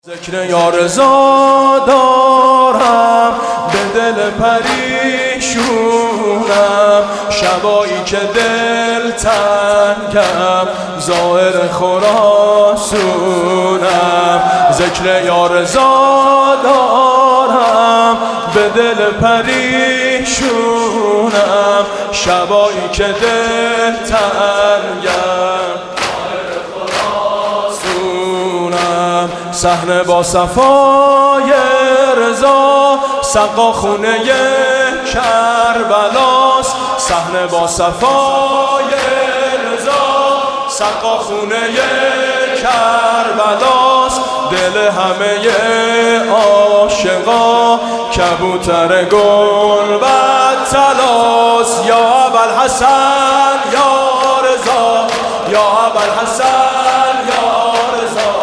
ذکر یارزا دارم به دل پریشونم، شبایی که دل تنگم ظاهر خراسونم. ذکر یارزا دارم به دل پریشونم، شبایی که دل تنگم صحنه با صفای رضا سقا خونه کربلاست. صحنه با صفای رضا سقا خونه کربلاست. دل همه عاشقا کبوتر گلبد طلاست. یا ابوالحسن یا رضا، یا ابوالحسن یا رضا،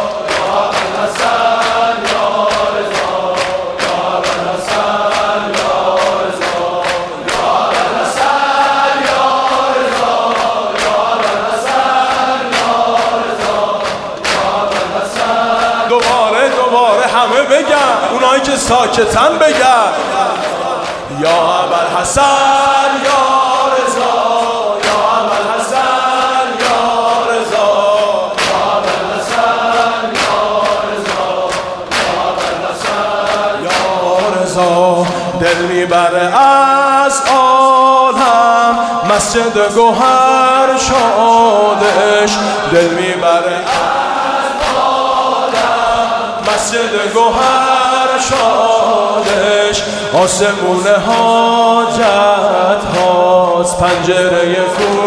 دوباره همه بگن، اونایی که ساکتن بگن. یا ابوالحسن یا رضا، یا ابوالحسن یا رضا، یا ابوالحسن یا رضا، یا ابوالحسن یا رضا. دل میبره از عالم مسجد گوهر شادش، دل میبره مسجد گوهر شادش. آسمون حاجت هاست پنجره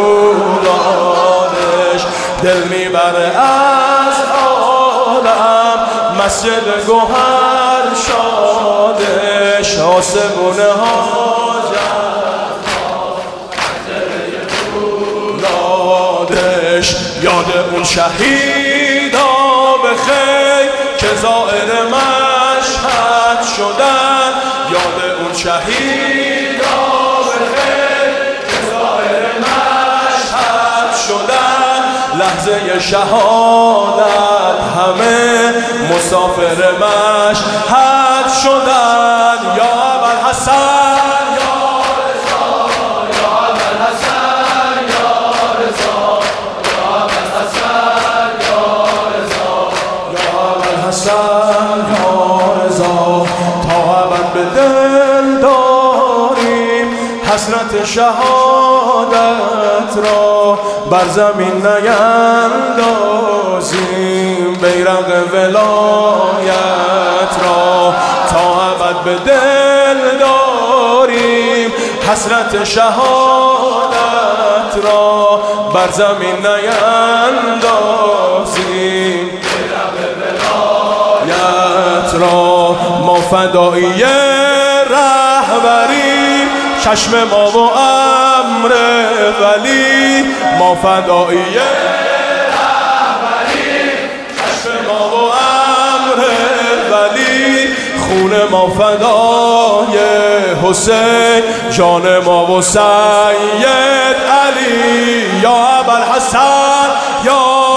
فولادش. دل میبره از عالم مسجد گوهر شادش. آسمون حاجت هاست پنجره فولادش. یاد اون شهیدا بخیر که زائر مشهد شدن، یاد اون شهیدا بخیر که زائر مشهد شدن. لحظه شهادت همه مسافر مشهد شدن. یا ابوالحسن یا رضا، یا ابوالحسن یا رضا، یا ابوالحسن یا رضا، یا ابوالحسن یا رضا. تا ابد به دل داریم حسرت شهادت را، بر زمین نیندازیم بیرق ولایت را. تا ابد به دل داریم حسرت شهادت را، بر زمین نیندازیم را. ما فدایی رهبری چشم ما و امر ولی، ما فدایی رهبری چشم ما و امر ولی. خون ما فدای حسین جان ما و سید علی. یا ابوالحسن یا